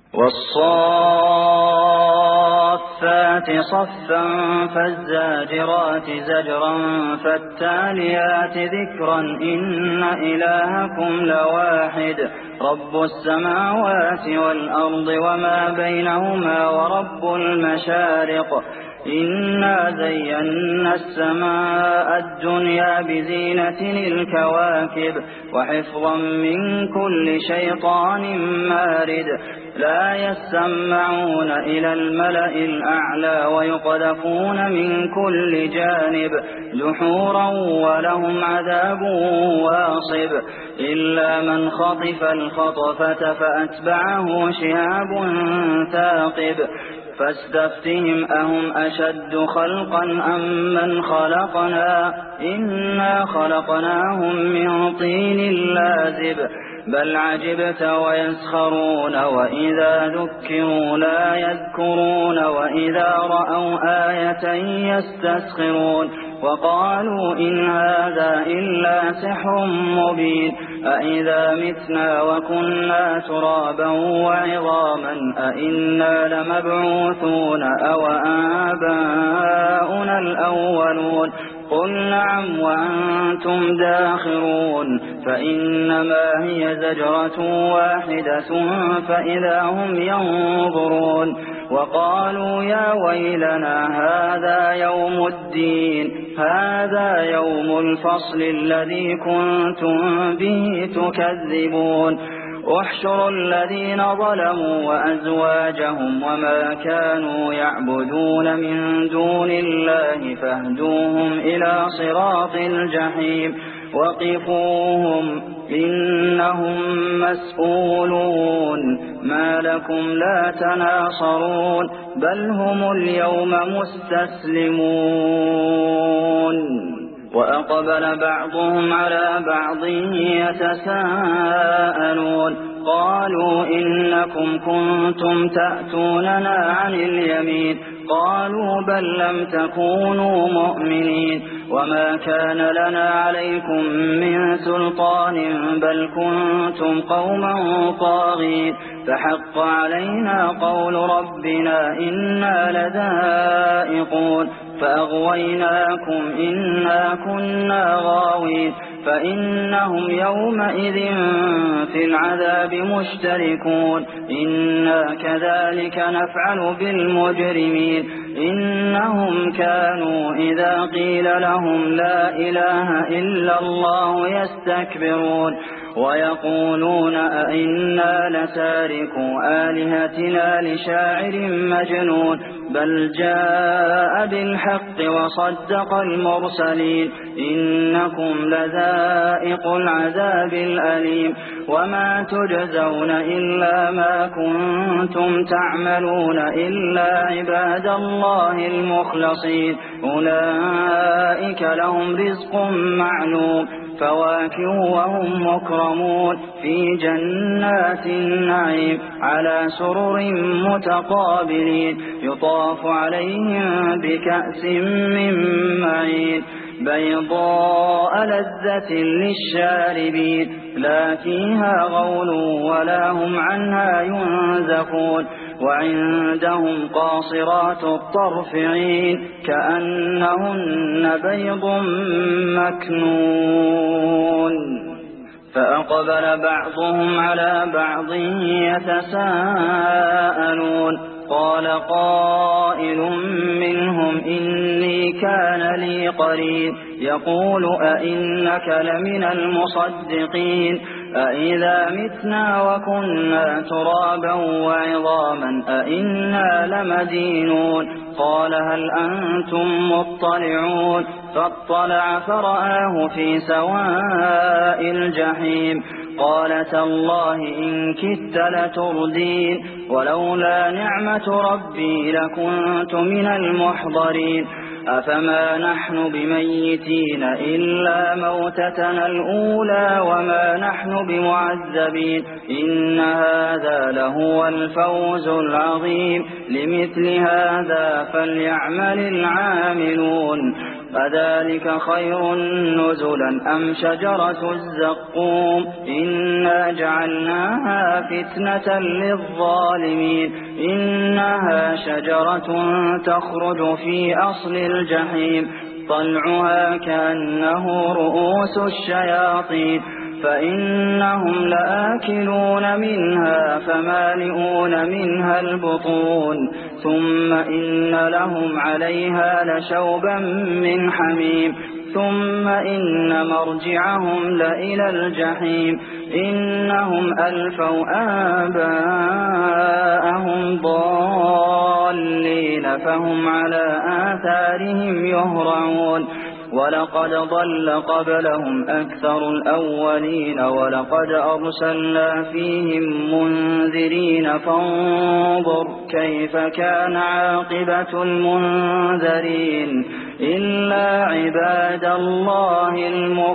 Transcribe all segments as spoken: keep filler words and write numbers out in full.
والصافات صفا فالزاجرات زجرا فالتاليات ذكرا إن إلهكم لواحد رب السماوات والأرض وما بينهما ورب المشارق إنا زينا السماء الدنيا بزينة الكواكب وحفظا من كل شيطان مارد لا يسمعون إلى الملأ الأعلى ويقذفون من كل جانب دحورا ولهم عذاب واصب إلا من خطف الخطفة فأتبعه شهاب ثاقب فاستفتهم أهم أشد خلقا أم من خلقنا إنا خلقناهم من طين لازب بل عجبت ويسخرون وإذا ذكروا لا يذكرون وإذا رأوا آية يستسخرون وقالوا إن هذا إلا سحر مبين أإذا متنا وكنا ترابا وعظاما أإنا لمبعوثون أو آباؤنا الأولون قل نعم وأنتم داخرون فإنما هي زجرة واحدة فإذا هم ينظرون وقالوا يا ويلنا هذا يوم الدين هذا يوم الفصل الذي كنتم به تكذبون احشروا الذين ظلموا وأزواجهم وما كانوا يعبدون من دون الله فاهدوهم إلى صراط الجحيم وقفوهم إنهم مسؤولون ما لكم لا تناصرون بل هم اليوم مستسلمون وأقبل بعضهم على بعض يتساءلون قالوا إنكم كنتم تأتوننا عن اليمين قالوا بل لم تكونوا مؤمنين وما كان لنا عليكم من سلطان بل كنتم قوما طاغين فحق علينا قول ربنا إنا لذائقون فأغويناكم إنا كنا غاوين فإنهم يومئذ في العذاب مشتركون إنا كذلك نفعل بالمجرمين إنهم كانوا إذا قيل لهم لا إله إلا الله يستكبرون ويقولون أئنا لتاركو آلهتنا لشاعر مجنون بل جاء بالحق وصدق المرسلين إنكم لذائق العذاب الأليم وما تجزون إلا ما كنتم تعملون إلا عباد الله المخلصين أولئك لهم رزق معلوم فواكه وهم مكرمون في جنات النعيم على سرر متقابلين يطاف عليهم بكأس من معين بيضاء لذة للشاربين لا فيها غول ولا هم عنها ينزفون وعندهم قاصرات الطرف عين كأنهن بيض مكنون فأقبل بعضهم على بعض يتساءلون قال قائل منهم إني كان لي قرين يقول أئنك لمن المصدقين أئذا متنا وكنا ترابا وعظاما أئنا لمدينون قال هل أنتم مطلعون فاطلع فرآه في سواء الجحيم قال تالله إن كدت لتردين ولولا نعمة ربي لكنت من المحضرين أفما نحن بميتين إلا موتتنا الأولى وما نحن بمعذبين إن هذا لهو الفوز العظيم لمثل هذا فليعمل العاملون أذلك خير نزلا أم شجرة الزقوم إنا جعلناها فتنة للظالمين إنها شجرة تخرج في أصل الجحيم طلعها كأنه رؤوس الشياطين فإنهم لآكلون منها فمالئون منها البطون ثم إن لهم عليها لشوبا من حميم ثم إن مرجعهم لإلى الجحيم إنهم ألفوا آباءهم ضالين فهم على آثارهم يهرعون ولقد ضل قبلهم أكثر الأولين ولقد أرسلنا فيهم منذرين فانظر كيف كان عاقبة المنذرين إلا عباد الله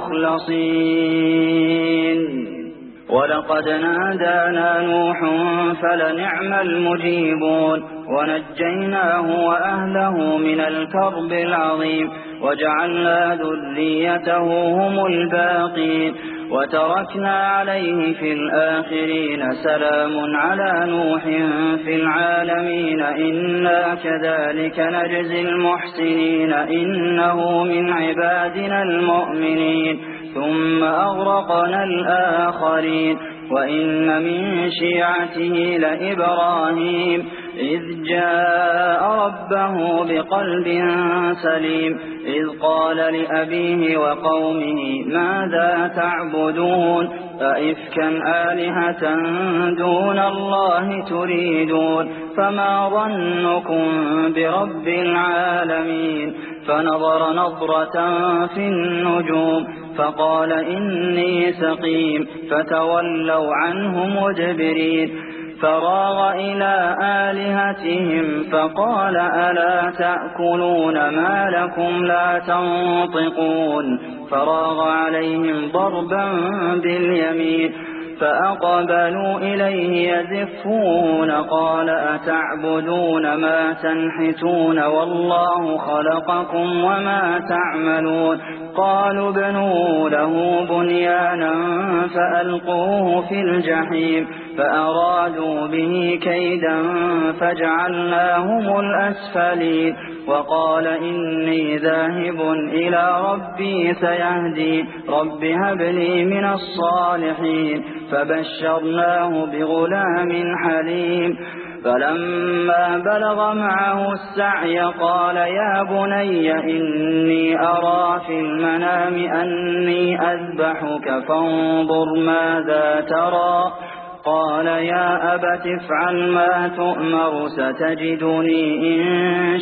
المخلصين ولقد نادانا نوح فلنعم المجيبون ونجيناه وأهله من الكرب العظيم وجعلنا ذريته هم الباقين وتركنا عليه في الآخرين سلام على نوح في العالمين إنا كذلك نجزي المحسنين إنه من عبادنا المؤمنين ثم أغرقنا الآخرين وإن من شيعته لإبراهيم إذ جاء ربه بقلب سليم إذ قال لأبيه وقومه ماذا تعبدون أئفكا آلهة دون الله تريدون فما ظنكم برب العالمين فنظر نظرة في النجوم فقال إني سقيم فتولوا عنه مدبرين فراغ إلى آلهتهم فقال ألا تأكلون ما لكم لا تنطقون فراغ عليهم ضربا باليمين فأقبلوا إليه يزفون قال أتعبدون ما تنحتون والله خلقكم وما تعملون قالوا ابنوا له بنيانا فألقوه في الجحيم فأرادوا به كيدا فجعلناهم الأسفلين وقال إني ذاهب إلى ربي سيهدين رب هب لي من الصالحين فبشرناه بغلام حليم فلما بلغ معه السعي قال يا بني إني أرى في المنام أني أذبحك فانظر ماذا ترى قال يا أبت افعل ما تؤمر ستجدني إن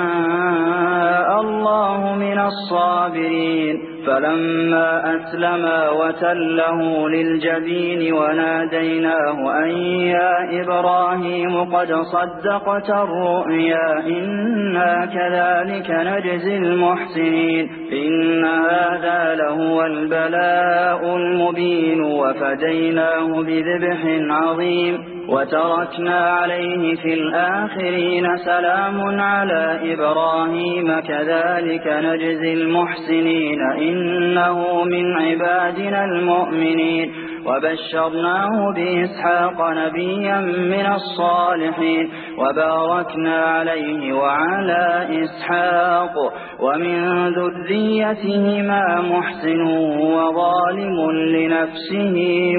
شاء الله من الصابرين فلما أسلما وتله للجبين وناديناه أن يا إبراهيم قد صدقت الرؤيا إنا كذلك نجزي المحسنين إن هذا لهو البلاء المبين وفديناه بذبح عظيم وتركنا عليه في الآخرين سلام على إبراهيم كذلك نجزي المحسنين إنه من عبادنا المؤمنين وبشرناه بإسحاق نبيا من الصالحين وباركنا عليه وعلى إسحاق ومن ذريتهما محسن وظالم لنفسه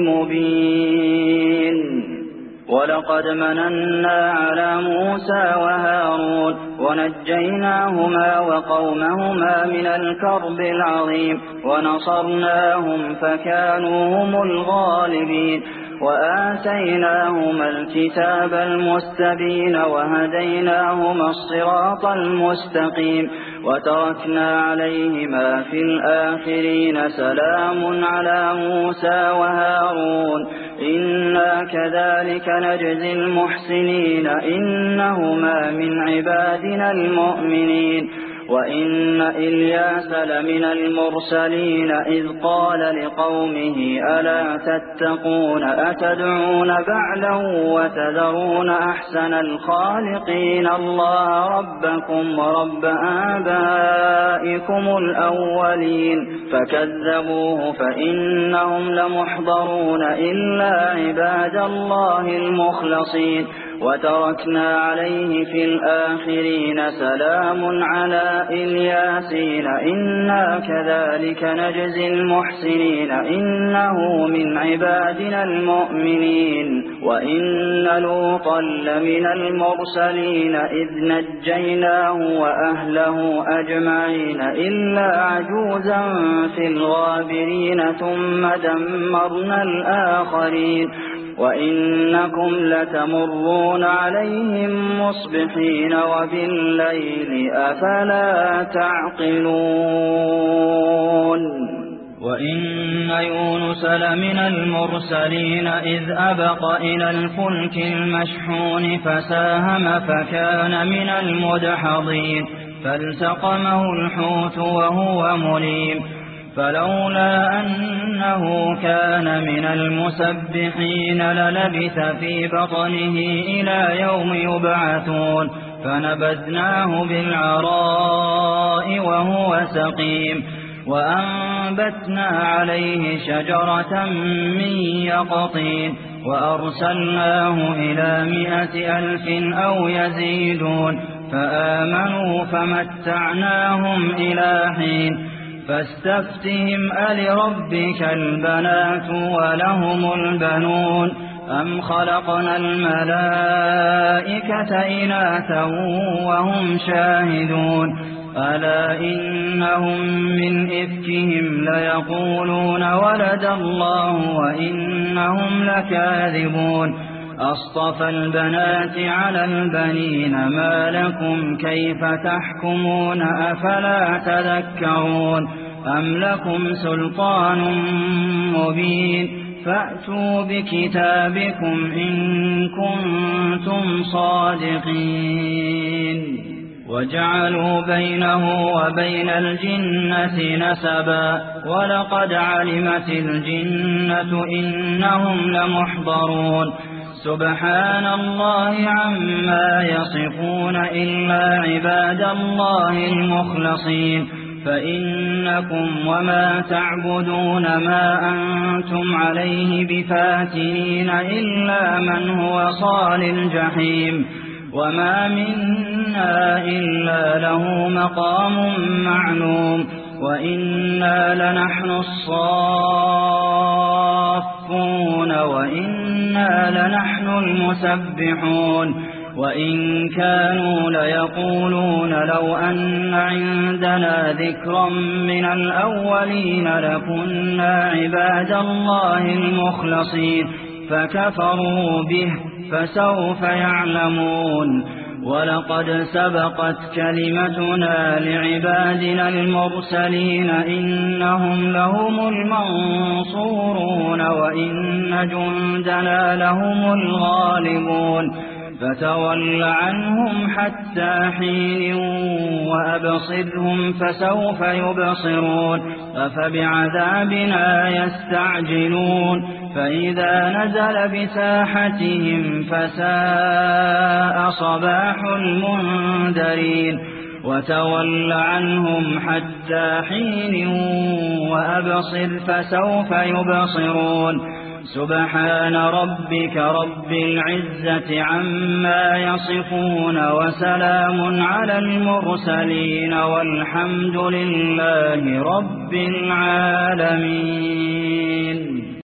مبين ولقد مننا على موسى وهارون ونجيناهما وقومهما من الكرب العظيم ونصرناهم فكانوا هم الغالبين وآتيناهما الكتاب المستبين وهديناهما الصراط المستقيم وتركنا عليهما في الآخرين سلام على موسى وهارون إنا كذلك نجزي المحسنين إنهما من عبادنا المؤمنين وإن إلياس لمن المرسلين إذ قال لقومه ألا تتقون أتدعون بعلا وتذرون أحسن الخالقين الله ربكم ورب آبائكم الأولين فكذبوه فإنهم لمحضرون إلا عباد الله المخلصين وتركنا عليه في الآخرين سلام على إلياسين إنا كذلك نجزي المحسنين إنه من عبادنا المؤمنين وإن لوطا لمن المرسلين إذ نجيناه وأهله أجمعين إلا عجوزا في الغابرين ثم دمرنا الآخرين وإنكم لتمرون عليهم مصبحين وبالليل أفلا تعقلون وإن يونس لمن المرسلين إذ أبق إلى الفلك المشحون فساهم فكان من المدحضين فالتقمه الحوت وهو مليم فلولا أنه كان من المسبحين للبث في بطنه إلى يوم يبعثون فنبذناه بالعراء وهو سقيم وأنبتنا عليه شجرة من يقطين وأرسلناه إلى مائة ألف أو يزيدون فآمنوا فمتعناهم إلى حين فاستفتهم ألربك البنات ولهم البنون أم خلقنا الملائكة إناثا وهم شاهدون ألا إنهم من إفكهم ليقولون ولد الله وإنهم لكاذبون أصطفى البنات على البنين ما لكم كيف تحكمون أفلا تذكرون أم لكم سلطان مبين فأتوا بكتابكم إن كنتم صادقين وجعلوا بينه وبين الجنة نسبا ولقد علمت الجنة إنهم لمحضرون سبحان الله عما يصفون إلا عباد الله المخلصين فإنكم وما تعبدون ما أنتم عليه بفاتنين إلا من هو صال الجحيم وما منا إلا له مقام معلوم وإنا لنحن الصافون وإنا لنحن المسبحون وإن كانوا ليقولون لو أن عندنا ذكرا من الأولين لكنا عباد الله المخلصين فكفروا به فسوف يعلمون ولقد سبقت كلمتنا لعبادنا المرسلين إنهم لهم المنصورون وإن جندنا لهم الغالبون فتول عنهم حتى حين وأبصرهم فسوف يبصرون أفبعذابنا يستعجلون فإذا نزل بساحتهم فساء صباح المنذرين وتول عنهم حتى حين وأبصر فسوف يبصرون سبحان ربك رب العزة عما يصفون وسلام على المرسلين والحمد لله رب العالمين.